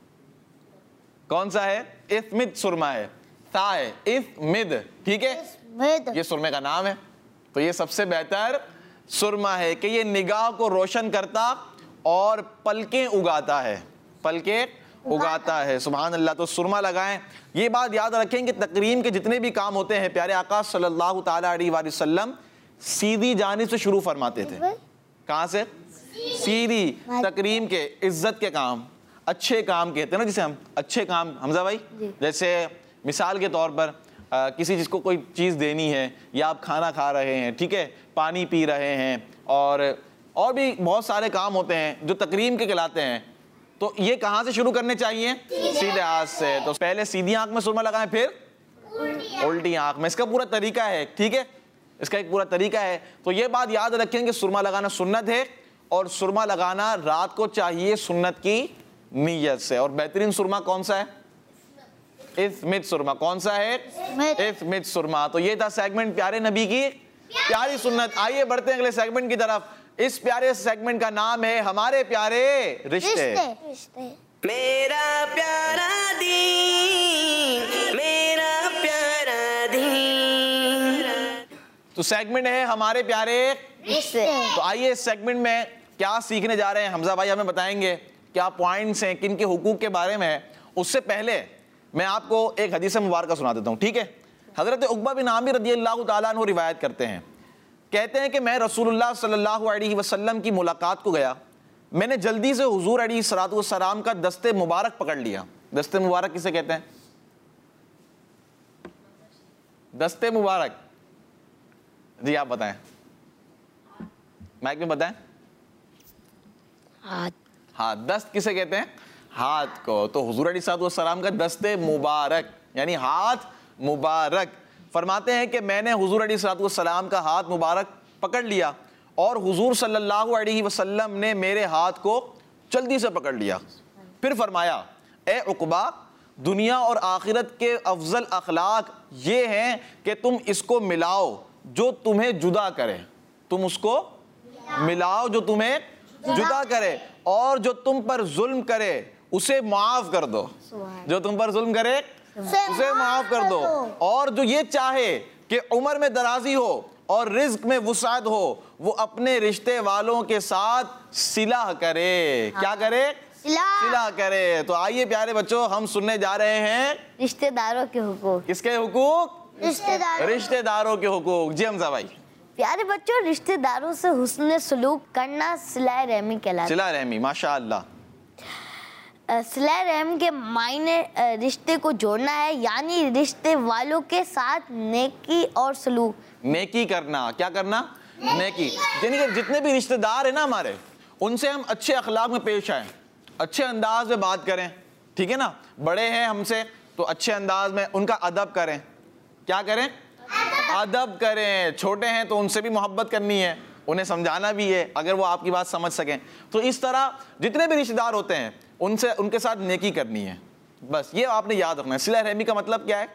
कौन सा है? इस्मिद सुरमा है। ता है इस्मिद। ठीक है, ये सुरमे का नाम है। तो ये सबसे बेहतर सुरमा है कि ये निगाह को रोशन करता और पलकें उगाता है। पलकें उगाता है। सुभान अल्लाह। तो सुरमा लगाएं। ये बात याद रखें कि तकरीम के जितने भी काम होते हैं प्यारे आका सल्लल्लाहु ताला अलैहि वसल्लम सीधी जानिब से शुरू फरमाते थे। कहाँ से? सीधी। तकरीम के, इज्जत के काम, अच्छे काम कहते हैं ना जिसे हम, अच्छे काम। हमजा भाई, जैसे मिसाल के तौर पर किसी चीज़ को कोई चीज़ देनी है, या आप खाना खा रहे हैं, ठीक है, पानी पी रहे हैं, और भी बहुत सारे काम होते हैं जो तकरीम के कहलाते हैं। तो ये कहाँ से शुरू करने चाहिए? सीधे हाथ से। तो पहले सीधी आंख में सुरमा लगाएं, फिर उल्टी आंख में। इसका पूरा तरीका है। ठीक है, इसका एक पूरा तरीका है। तो ये बात याद रखें कि सुरमा लगाना सुन्नत है, और सुरमा लगाना रात को चाहिए सुन्नत की नीयत से। और बेहतरीन सुरमा कौन सा है? इस्मिद सुरमा। कौन सा है? इस्मिद सुरमा। तो ये था सेगमेंट प्यारे नबी की प्यारी सुन्नत। आइए बढ़ते हैं अगले सेगमेंट की तरफ। इस प्यारे सेगमेंट का नाम है हमारे प्यारे रिश्ते। मेरा प्यारा दीन, मेरा प्यारा दीन। तो सेगमेंट है हमारे प्यारे रिश्ते। तो आइए इस सेगमेंट में क्या सीखने जा रहे हैं हमजा भाई हमें बताएंगे। क्या पॉइंट्स हैं, किन के हुकूक के बारे में है। उससे पहले मैं आपको एक हदीस मुबारक सुना देता हूँ। ठीक है। हजरत उक़बा बिन आमिर रज़ियल्लाहु ताला अन्हु रिवायत करते हैं, कहते हैं कि मैं रसूलुल्लाह सल्लल्लाहु अलैहि वसल्लम की मुलाकात को गया। मैंने जल्दी से हुजूर अलैहिस्सलातु वस्सलाम का दस्ते मुबारक पकड़ लिया। दस्ते मुबारक किसे कहते हैं? दस्ते मुबारक जी आप बताएं, माइक में बताएं। हाथ। हाथ। दस्त किसे कहते हैं? हाथ को। तो हुजूर अलैहिस्सलातु वस्सलाम का दस्ते मुबारक यानी हाथ मुबारक। फरमाते हैं कि मैंने हुजूर अलैहिस्सलातु वस्सलाम का हाथ मुबारक पकड़ लिया और हुजूर सल्लल्लाहु अलैहि वसल्लम ने मेरे हाथ को जल्दी से पकड़ लिया। फिर फरमाया, ए उक़बा, दुनिया और आखिरत के अफजल अखलाक ये हैं कि तुम इसको मिलाओ जो तुम्हें जुदा करे। तुम उसको मिलाओ जो तुम्हें जुदा करे, और जो तुम पर जुल्म करे उसे माफ कर दो। जो तुम पर जुल्म करे उसे माफ कर दो। और जो ये चाहे कि उम्र में दराजी हो और रिज्क में वुसात हो, वो अपने रिश्ते वालों के साथ सिला करे। क्या करे? सिला करे। तो आइए प्यारे बच्चों, हम सुनने जा रहे हैं रिश्तेदारों के हुकूक। किसके हुकूक? रिश्तेदारों के हुकूक। जी हमजा भाई। प्यारे बच्चों, रिश्तेदारों से हुस्न सलूक करना सिलाए रहमी कहलाता है। सिला रहमी, माशाअल्लाह। सिलाए रहम के मायने रिश्ते को जोड़ना है, यानी रिश्ते वालों के साथ नेकी और सलूक। नेकी करना। क्या करना? नेकी। यानी कि जितने भी रिश्तेदार हैं ना हमारे, उनसे हम अच्छे अखलाक में पेश आएं, अच्छे अंदाज में बात करें। ठीक है ना। बड़े हैं हमसे तो अच्छे अंदाज में उनका अदब करें। क्या करें? अदब करें। छोटे हैं तो उनसे भी मोहब्बत करनी है, उन्हें समझाना भी है अगर वो आपकी बात समझ सकें। तो इस तरह जितने भी रिश्तेदार होते हैं उनसे उनके साथ नेकी करनी है। बस ये आपने याद रखना है। सिला रहमी का मतलब क्या है?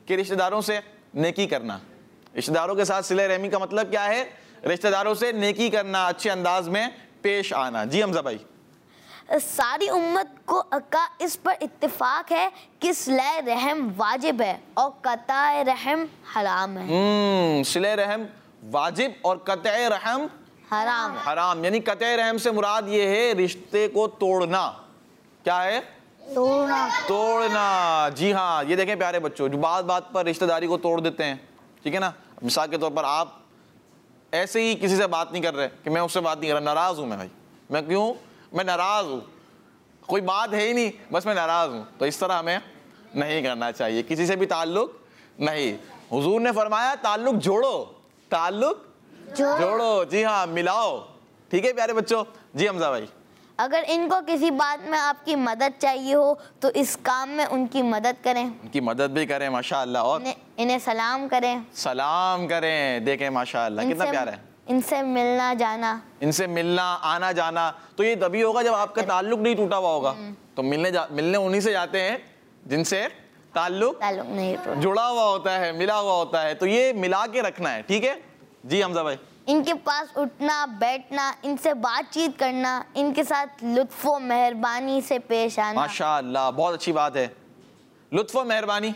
कि रिश्तेदारों से नेकी करना। रिश्तेदारों के साथ सिले रहमी का मतलब क्या है? रिश्तेदारों से नेकी करना, अच्छे अंदाज में पेश आना। जी हमजा भाई। सारी उम्मत का इस पर इत्तेफाक है कि सिले रहम वाजिब है और कताए रहम हराम है। सिले रहम वाजिब और कताए रहम हराम। यानी कताए रहम से मुराद ये है रिश्ते को तोड़ना। क्या है? तोड़ना। जी हाँ, ये देखें प्यारे बच्चों, जो बात बात पर रिश्तेदारी को तोड़ देते हैं, ठीक है ना। मिसाल के तौर पर आप ऐसे ही किसी से बात नहीं कर रहे कि मैं उससे बात नहीं कर रहा, नाराज हूं मैं भाई, मैं क्यों, मैं नाराज हूं, कोई बात है ही नहीं, बस मैं नाराज हूं। तो इस तरह हमें नहीं करना चाहिए, किसी से भी ताल्लुक नहीं। हुजूर ने फरमाया ताल्लुक जोड़ो, ताल्लुक जोड़ो। जी हाँ, मिलाओ। ठीक है प्यारे बच्चों। जी हमजा भाई। अगर इनको किसी बात में आपकी मदद चाहिए हो तो इस काम में उनकी मदद करें, उनकी मदद भी करें माशाअल्लाह, और इन्हें सलाम करें, सलाम करें। देखें माशाअल्लाह कितना प्यारा है। इनसे मिलना जाना, इनसे मिलना आना जाना, तो ये तभी होगा जब आपका ताल्लुक नहीं टूटा हुआ होगा। तो मिलने उन्हीं से जाते हैं जिनसे ताल्लुक नहीं जुड़ा हुआ होता है, मिला हुआ होता है। तो ये मिला के रखना है। ठीक है जी हमजा भाई। इनके पास उठना बैठना, इनसे बातचीत करना, इनके साथ लुत्फ व मेहरबानी से पेश आना। माशाअल्लाह, बहुत अच्छी बात है। लुत्फ व मेहरबानी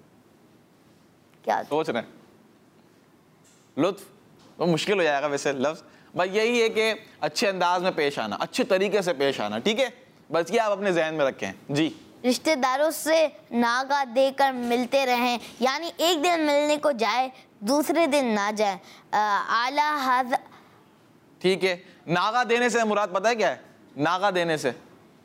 क्या सोच रहे हैं? लुत्फ तो मुश्किल हो जाएगा वैसे लफ्ज, बस यही है कि अच्छे अंदाज में पेश आना, अच्छे तरीके से पेश आना। ठीक है, बस ये आप अपने जहन में रखें। जी। रिश्तेदारों से नागा देकर मिलते रहें, यानी एक दिन मिलने को जाए दूसरे दिन ना जाए। आला हज। ठीक है, नागा देने से मुराद पता है क्या है? नागा देने से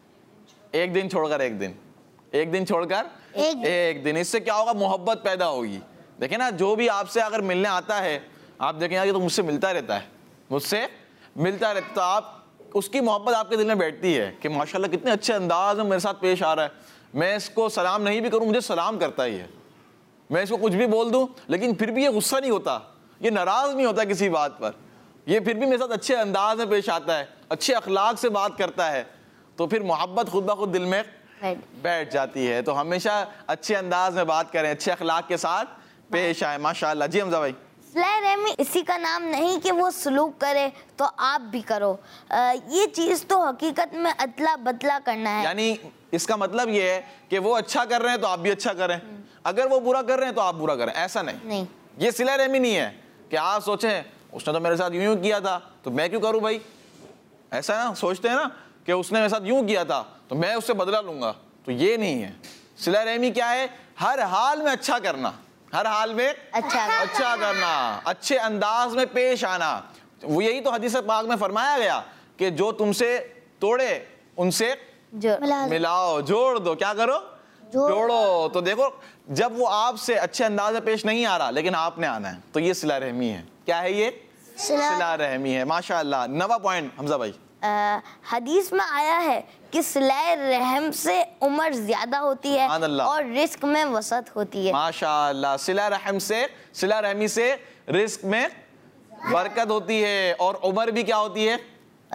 एक दिन छोड़कर एक दिन, एक दिन छोड़कर एक दिन। इससे क्या होगा? मोहब्बत पैदा होगी। देखें ना, जो भी आपसे अगर मिलने आता है, आप देखें कि तो मुझसे मिलता रहता है, मुझसे मिलता रहता है, तो आप उसकी मोहब्बत आपके दिल में बैठती है कि माशाल्लाह कितने अच्छे अंदाज में मेरे साथ पेश आ रहा है। मैं इसको सलाम नहीं भी करूं, मुझे सलाम करता ही है। मैं इसको कुछ भी बोल दूं, लेकिन फिर भी ये गुस्सा नहीं होता, ये नाराज नहीं होता किसी बात पर, ये फिर भी मेरे साथ अच्छे अंदाज में पेश आता है, अच्छे अखलाक से बात करता है। तो फिर मोहब्बत खुद ब खुद दिल में बैठ जाती है। तो हमेशा अच्छे अंदाज में बात करें, अच्छे अखलाक के साथ पेश आए। माशाअल्लाह। जी हमजा भाई। सिले रहमी इसी का नाम नहीं कि वो सलूक करे तो आप भी करो। ये चीज़ तो हकीकत में अदला बदला करना है। यानी इसका मतलब ये है कि वो अच्छा कर रहे हैं तो आप भी अच्छा करें, अगर वो बुरा कर रहे हैं तो आप बुरा करें, ऐसा नहीं। ये सिले रहमी नहीं है कि आप सोचें उसने तो मेरे साथ यूं किया था तो मैं क्यों करूं भाई, ऐसा ना सोचते हैं ना कि उसने मेरे साथ यूं किया था तो मैं उससे बदला लूंगा। तो ये नहीं है। सिले रहमी क्या है? हर हाल में अच्छा करना, हर हाल में अच्छा करना, अच्छे अंदाज में पेश आना। वो यही तो हदीस पाक में फरमाया गया कि जो तुमसे तोड़े उनसे मिलाओ, जोड़ दो। क्या करो? जोड़ो। तो देखो, जब वो आपसे अच्छे अंदाज में पेश नहीं आ रहा लेकिन आपने आना है, तो ये सिला रहमी है। क्या है ये? सिला रहमी है। माशाअल्लाह। 9वां पॉइंट हमजा भाई। हदीस में आया है कि सिले रहम से उम्र ज्यादा होती है और रिस्क में वसत होती है। माशाअल्लाह। सिला रहम से, सिला रहमी से रिस्क में बरकत होती है और उम्र भी क्या होती है?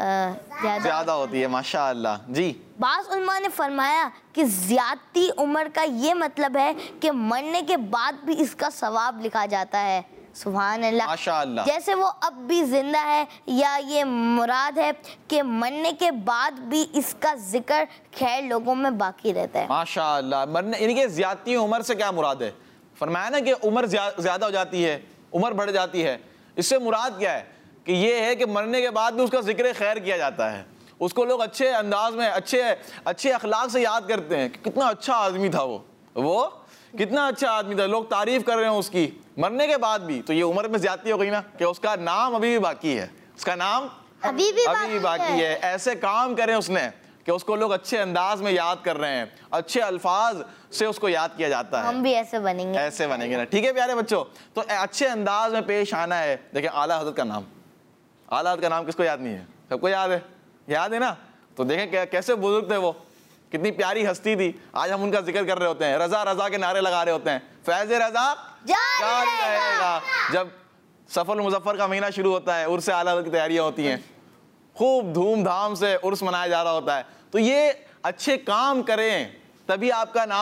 ज्यादा होती है। माशाअल्लाह। जी। बाज़ उलमा ने फरमाया कि ज्यादती उम्र का ये मतलब है कि मरने के बाद भी इसका सवाब लिखा जाता है। सुभान अल्लाह। माशाअल्लाह। जैसे वो अब भी जिंदा है, या ये मुराद है कि मरने के बाद भी इसका जिक्र खैर लोगों में बाकी रहता है। माशाअल्लाह। मरने यानी कि ज्यादती उम्र से क्या मुराद है? फरमाया ना कि उम्र ज्यादा हो जाती है, उम्र बढ़ जाती है। इससे मुराद क्या है? कि ये है कि मरने के बाद भी उसका जिक्र खैर किया जाता है, उसको लोग अच्छे अंदाज में, अच्छे अखलाक से याद करते हैं कि कितना अच्छा आदमी था वो कितना अच्छा आदमी था, लोग तारीफ कर रहे हैं उसकी मरने के बाद भी। तो ये उम्र में ज्यादती हो गई ना कि उसका नाम अभी भी बाकी है, उसका नाम अभी भी बाकी है। ऐसे काम करें उसने कि उसको लोग अच्छे अंदाज में याद कर रहे हैं, अच्छे अल्फाज से उसको याद किया जाता है। हम भी ऐसे बनेंगे ना। ठीक है प्यारे बच्चों, तो अच्छे अंदाज में पेश आना है। देखिए आला हज़रत का नाम, आला हज़रत का नाम किसको याद नहीं है? सबको याद है ना। तो देखें कैसे बुजुर्ग थे वो, कितनी प्यारी हस्ती थी। आज हम उनका जिक्र कर रहे होते हैं, रजा रजा के नारे लगा रहे होते हैं, फैज़ रजा जारी रहेगा। जब सफर मुजफ्फर का महीना शुरू होता है, उर्स आला हज़रत की तैयारियां होती हैं, खूब धूमधाम से उर्स मनाया जा रहा होता है। तो ये अच्छे काम करें तभी आपका नाम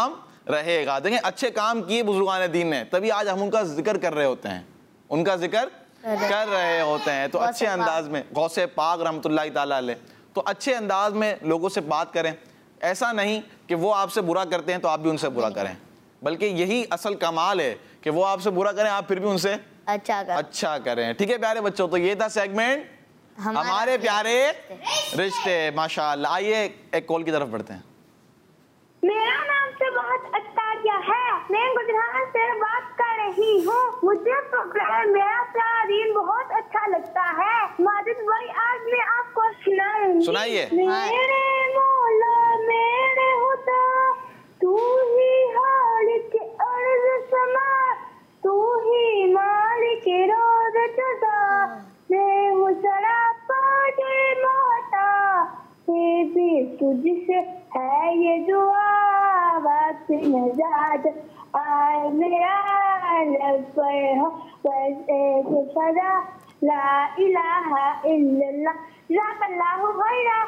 रहेगा। देखें अच्छे काम किए बुजुर्गान दीन ने, तभी आज हम उनका जिक्र कर रहे होते हैं, उनका जिक्र कर रहे होते हैं। तो अच्छे अंदाज में गौसे पाक रहमतुल्लाह ताला अलैह, तो अच्छे अंदाज में लोगों से बात करें। ऐसा नहीं कि वो आपसे बुरा करते हैं तो आप भी उनसे बुरा करें, बल्कि यही असल कमाल है कि वो आपसे बुरा करें, आप फिर भी उनसे अच्छा करें। ठीक है प्यारे बच्चों, तो ये था सेगमेंट हमारे प्यारे रिश्ते। माशाअल्लाह। आइए एक कॉल की तरफ बढ़ते हैं। मेरा नाम से बहुत अत्तारिया है, मैं गुजरात से बात कर रही हूँ। मुझे प्रोग्राम मेरा प्यारा दीन बहुत अच्छा लगता है। माजिद भाई आज मैं आपको सुनाइए। मेरे मौला मेरे खुदा तू ही हालिक अर्ज़ समा, तू ही मालिक रोज़ जुदा, मैं हूँ सरापा दे मोहता, ये भी तुझसे है ये दुआ, वक्त नजात आए मेरा लब पर हो बस एक सदा, ला इलाहा इल्लल्लाह जज़ाकल्लाहु खैरा।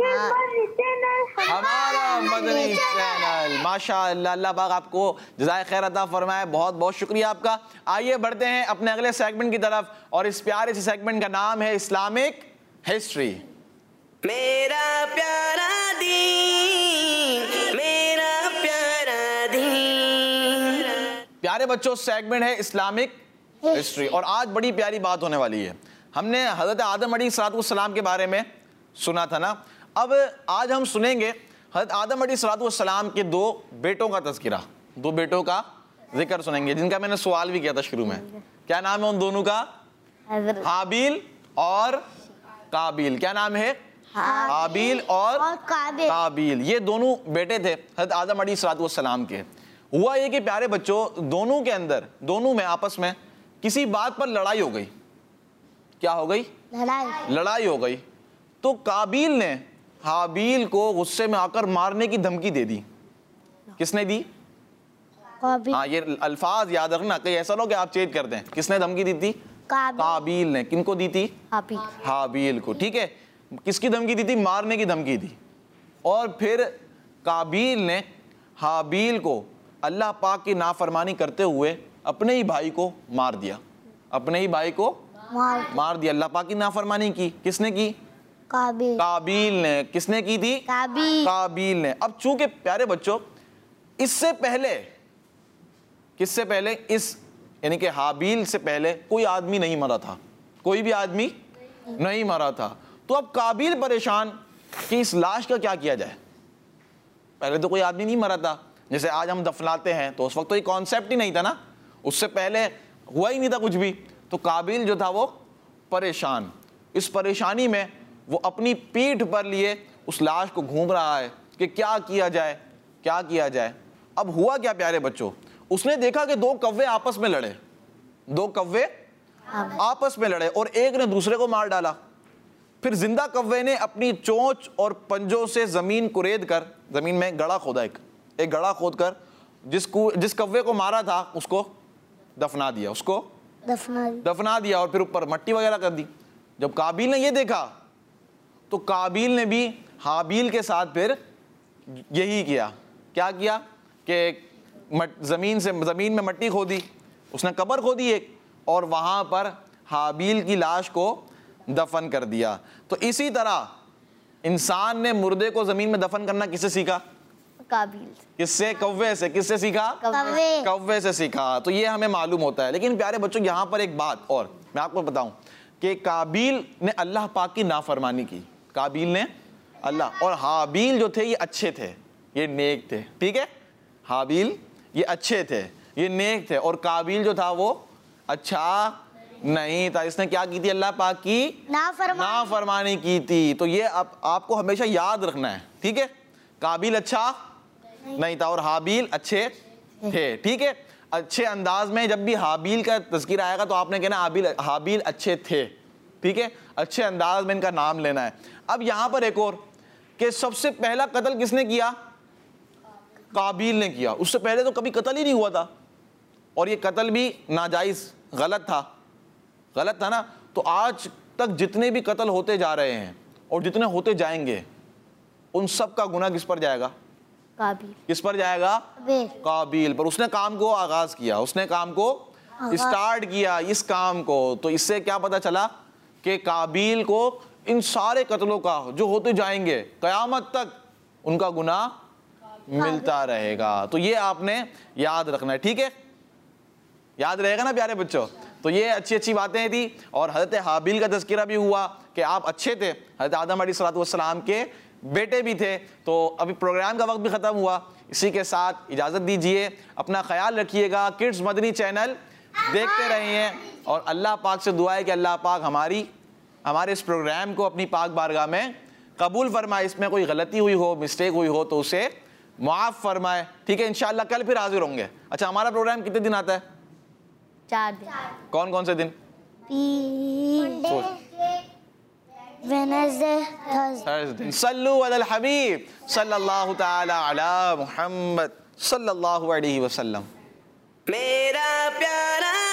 हमारा मदनी चैनल, माशाअल्लाह, अल्लाह पाक आपको जज़ाए खैर अता फरमाए। बहुत बहुत शुक्रिया आपका। आइए बढ़ते हैं अपने अगले सेगमेंट की तरफ, और इस प्यारे से सेगमेंट का नाम है इस्लामिक हिस्ट्री। मेरा प्यारा दीन, मेरा प्यारा दीन। प्यारे बच्चों, सेगमेंट है इस्लामिक हिस्ट्री, और आज बड़ी प्यारी बात होने वाली है। हमने हज़रत आदम अलैहिस्सलाम के बारे में सुना था ना, अब आज हम सुनेंगे हज़रत आदम अलैहिस्सलाम के दो बेटों का तज़किरा, दो बेटों का जिक्र सुनेंगे, जिनका मैंने सवाल भी किया था शुरू में। क्या नाम है उन दोनों का? हाबिल और काबिल। क्या नाम है? हाबिल और काबिल। ये दोनों बेटे थे हज़रत आदम अलैहिस्सलाम के। हुआ ये कि प्यारे बच्चों, दोनों के अंदर, दोनों में आपस में किसी बात पर लड़ाई हो गई। क्या हो गई? लड़ाई हो गई। तो काबिल ने हाबिल को गुस्से में आकर मारने की धमकी दे दी। किसने दी? हाँ, ये अल्फाज याद रखना, कहीं ऐसा ना कि आप चेंज कर दें। किसने धमकी दी थी? काबिल ने। किनको दी थी? हाबिल को। ठीक है, किसकी धमकी दी थी? मारने की धमकी दी। और फिर काबिल ने हाबिल को अल्लाह पाक की नाफरमानी करते हुए अपने ही भाई को मार दिया। अपने ही भाई को मार दिया। अल्लाह पाक की नाफरमानी की। किसने की? काबिल ने। किसने की थी? काबिल ने। अब चूंकि प्यारे बच्चों, इससे पहले, किससे पहले? इस यानी कि हाबिल से पहले कोई आदमी नहीं मरा था, कोई भी आदमी नहीं मरा था। तो अब काबिल परेशान कि इस लाश का क्या किया जाए। पहले तो कोई आदमी नहीं मरा था, जैसे आज हम दफनाते हैं, तो उस वक्त तो ये कॉन्सेप्ट ही नहीं था ना, उससे पहले हुआ ही नहीं था कुछ भी। तो काबिल जो था वो परेशान, इस परेशानी में वो अपनी पीठ पर लिए उस लाश को घूम रहा है कि क्या किया जाए, क्या किया जाए। अब हुआ क्या प्यारे बच्चों, उसने देखा कि दो कौवे आपस में लड़े, दो कौवे आपस में लड़े और एक ने दूसरे को मार डाला। फिर जिंदा कौवे ने अपनी चोंच और पंजों से जमीन कुरेद कर, जमीन में गड़ा खोदा, एक गड़ा खोद कर जिस कौवे को मारा था उसको दफना दिया, उसको दफना दिया और फिर ऊपर मट्टी वगैरह कर दी। जब काबिल ने ये देखा तो काबिल ने भी हाबिल के साथ फिर यही किया। क्या किया कि जमीन में मट्टी खोदी, उसने कब्र खोदी एक, और वहां पर हाबिल की लाश को दफन कर दिया। तो इसी तरह इंसान ने मुर्दे को जमीन में दफन करना किससे सीखा? काबिल। किससे? कौवे से। किससे सीखा? कौवे से सीखा। तो ये हमें मालूम होता है। लेकिन प्यारे बच्चों, यहाँ पर एक बात और मैं आपको बताऊं कि काबिल ने अल्लाह पाक की नाफरमानी की। काबिल ने अल्लाह, और हाबिल जो थे ये अच्छे थे, ये नेक थे। ठीक है, हाबिल ये अच्छे थे, ये नेक थे, और काबिल जो था वो अच्छा नहीं था। इसने क्या की थी? अल्लाह पाक की नाफरमानी की थी। तो ये आपको हमेशा याद रखना है। ठीक है, काबिल अच्छा नहीं था और हाबिल अच्छे थे। ठीक है, अच्छे अंदाज में जब भी हाबिल का तज़किरा आएगा तो आपने कहना हाबिल अच्छे थे। ठीक है, अच्छे अंदाज में इनका नाम लेना है। अब यहां पर एक और कि सबसे पहला कत्ल किसने किया? काबिल ने किया। उससे पहले तो कभी कत्ल ही नहीं हुआ था, और ये कत्ल भी नाजायज, गलत था ना। तो आज तक जितने भी कत्ल होते जा रहे हैं और जितने होते जाएंगे, उन सब का गुनाह किस पर जाएगा? काबिल। किस पर जाएगा? काबिल पर। उसने काम को आगाज किया, उसने काम को स्टार्ट किया इस काम को। तो इससे क्या पता चला कि काबिल को इन सारे कत्लों का जो होते जाएंगे कयामत तक उनका गुनाह मिलता रहेगा। तो ये आपने याद रखना है, ठीक है? याद रहेगा ना प्यारे बच्चों? तो ये अच्छी अच्छी बातें थी। और हज़रत हाबिल का तज़किरा भी हुआ कि आप अच्छे थे, हज़रत आदम अलैहिस्सलाम के बेटे भी थे। तो अभी प्रोग्राम का वक्त भी ख़त्म हुआ, इसी के साथ इजाज़त दीजिए। अपना ख्याल रखिएगा, किड्स मदनी चैनल देखते रहिए और अल्लाह पाक से दुआ है कि अल्लाह पाक हमारे इस प्रोग्राम को अपनी पाक बारगाह में कबूल फरमाए। इसमें कोई गलती हुई हो, मिस्टेक हुई हो तो उसे माफ़ फरमाए, ठीक है? इंशाअल्लाह कल फिर हाजिर होंगे। अच्छा, हमारा प्रोग्राम कितने दिन आता है? 4 दिन। कौन कौन से दिन? Wednesday, Thursday. सल्लु अलल हबीब सल्लल्लाहु तआला अला मुहम्मद सल्लल्लाहु अलैहि वसल्लम। मेरा प्यारा